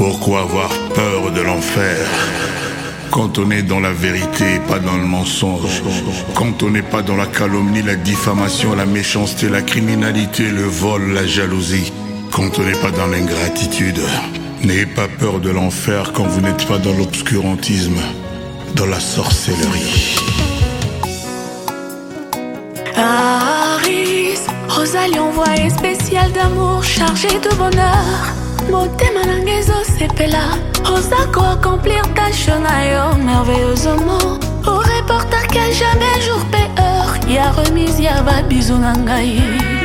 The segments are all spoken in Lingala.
Pourquoi avoir peur de l'enfer quand on est dans la vérité, pas dans le mensonge? Quand on n'est pas dans la calomnie, la diffamation, la méchanceté, la criminalité, le vol, la jalousie? Quand on n'est pas dans l'ingratitude? N'ayez pas peur de l'enfer quand vous n'êtes pas dans l'obscurantisme, dans la sorcellerie. Aris, Rosalie envoyé spécial d'amour chargé de bonheur. Motema nangezo sepela Osako accomplir tâche na yo merveilleusement. Au reporter qu'a jamais jour peur. Y'a remise, y'a va bisou nangai.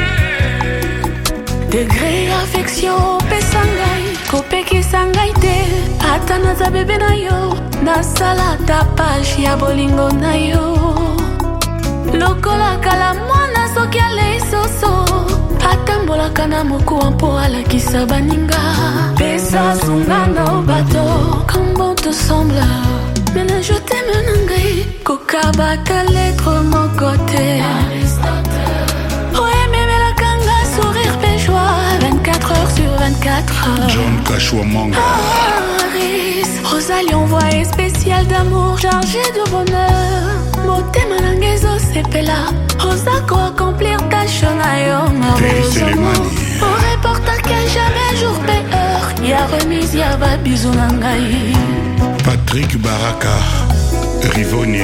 Degré affection pesangai. Kopeki sangai te ata naza bebe na yo. Nasala tapage ya bolingo na yo. Lokola kala mwana soki ale soso. Atambolaka na mokuwa mpo alakisa baninga. Pesa sunga na bateau. Comme bon te semble. Maintenant je t'aime nangai. Kokaba ta lettre mon côté. Ouais mais la kanga sourire et joie. 24 heures sur 24 heures. John Kashwamanga. Aris, Rosalie envoyé spécial d'amour chargé de bonheur. Motema nangezo sepela Osako accomplir tâche na yo merveilleusement. Au reporter qu'a jamais jour peur. Y'a remise, y'a va bisou nangai. Patrick Baraka, Rivonia.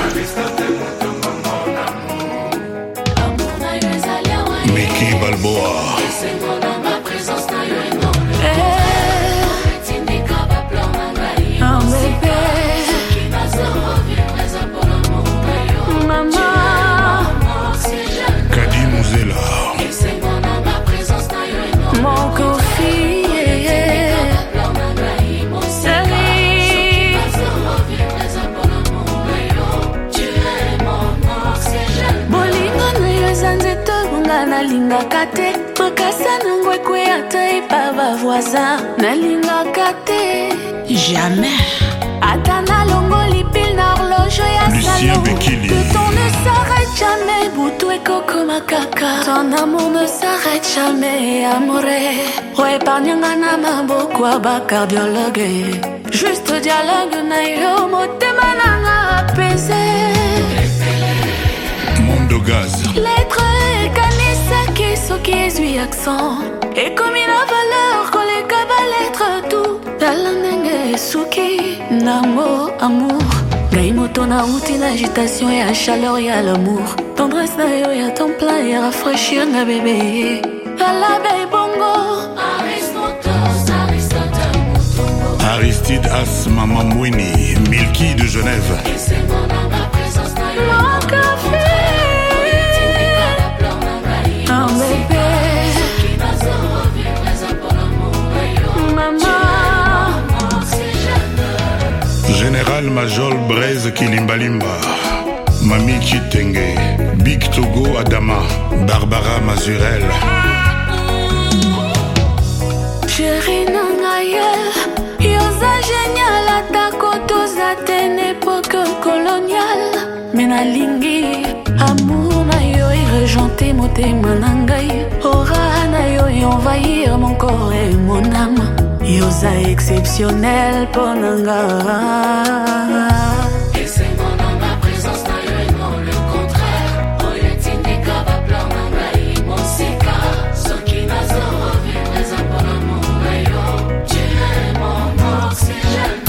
Mickey Balboa. Nalingaka te makasa nango ekwe ata epava voisin. Nalingaka te jamais ata nalongoli pile na horloge ya salon. Le temps ne s'arrête jamais. Butu ekoko makaka. Ton amour ne s'arrête jamais amore. Oepargnanga na maboko aba cardiologue. Juste dialogue na yo motema nanga apaisé. Mondo Gaz. Lettre Kanisaki soki ezwi accent. Et comme il a valeur qu'on les kaba lettre tout. Talanenge suki nango amour. Gai moto na uti na agitation et à chaleur y'a l'amour. Tendresse na yo y'a temps plein et rafraîchir na bébé. Ala bay bongo. Aristide As Mamamouini, Milky de Genève. Et c'est mon âme à présence na yo. Mon café. Général Major Braise Kilimbalimba, Mami Chitenge, Big Togo Adama, Barbara Mazurel. Chérie nangaye, yoza génial atako toza ten époque coloniale. Menalingi, amour na yo irregenté motema nangai. Aura na yo envahir mon corps et mon âme. Yoza exceptionnel ponanga. Et c'est mon âme, ma présence na yo et non le contraire. Oyetindi kaba plan nangai mon sika. Soki nazo revivre les apollo na yo. Tu es mon oxygène.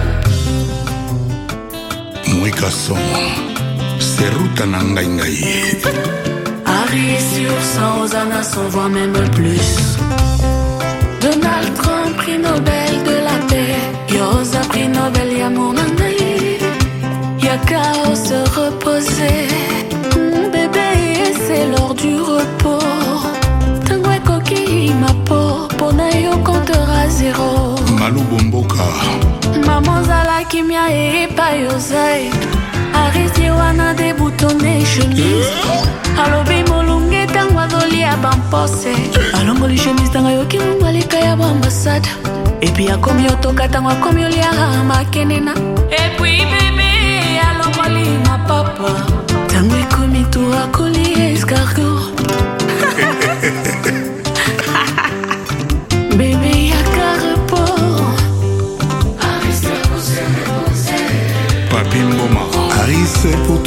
Mwikason, Seruta nangai ngai. Harry sur 100, Hosanna s'en voit même plus. Donald Trump, prix Nobel de la paix. Yoza, prix Nobel, y'a mon nangai. Y'a qu'à se reposer. Mon bébé, c'est l'heure du repos. Tangwe koki ma peau. Ponayo comptera zéro. Malou Bomboka. Maman Zala Kimia et Payosai. Arisi wana déboutonné chemise. Alobi molunge tangwa doli ya bampose. Alongoli chemise tanga yoki mbalika ya ambassade. Et puis a komi otoka tangwa komi olia makenena. Et puis bébé alongoli ma papa. Tangwe komi tu akoli escargot. Bébé yaka repos.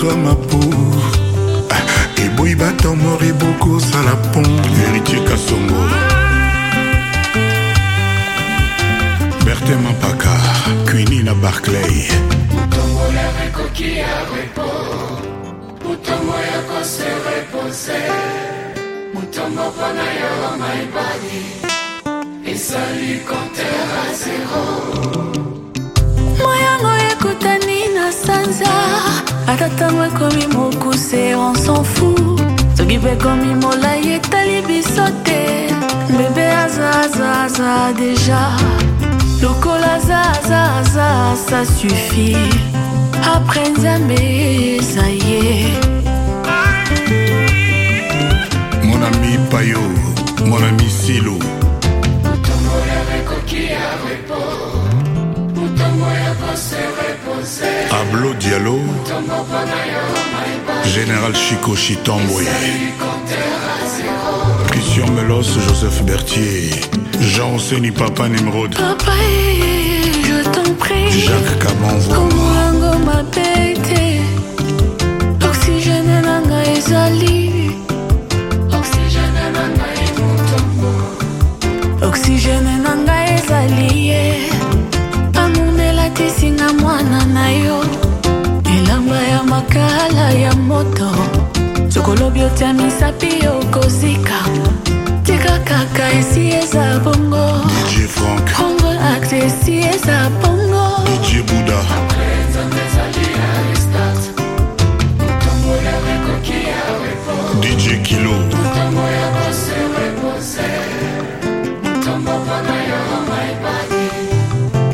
à ma peau. Et boy battant mort et beaucoup ça la pompe. Véritier Kassongo. Berthe Mampaka, Queenie na Barclay. Mutombo la recoquille à repos. Mutombo ya ko se reposer. Mutombo pana yo my body. Et salut compteur à zéro. Moyango ekutani na sanza. Atatango ekomi mokuse, on s'en fout. Soki pe komi molai etali biso te. Bébé aza déjà. Lokola za, ça suffit. Après Nzambe, ça y est. Mon ami Payo, mon ami Silo. Mutombo ya recoquille à repos. Mutombo ya ko se reposer. Ablo Diallo. Mutombo pana yo my body. Général Chico Chitamboué. Salut compteur à zéro. Christian Melos, Joseph Berthier. Jean Seni Papa Nimrod. Papa, je t'en prie. Jacques Kabanvo. Komango ma bête. Oxygène nanga ezali. Oxygène nanga e mutombo. Oxygène nanga ezali. Amunela tisinga mwana na yo. Elamba ya makala ya moto. Sokolobi otia misapi okozika. Tika kaka esi eza bongo. DJ Frank. Congo axe esi eza bongo. DJ Bouddha. Après Nzambe ezali à restart. Mutombo la recoquille à repos. DJ Kilo. Mutombo ya ko se reposer. Mutombo pana yo